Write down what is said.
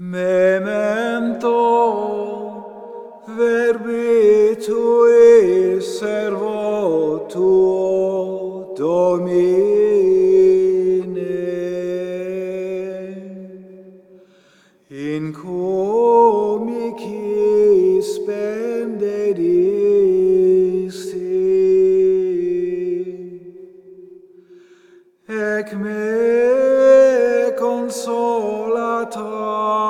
Memento verbi tui servo tuo Domine, in comicis benedisti, ec me consolata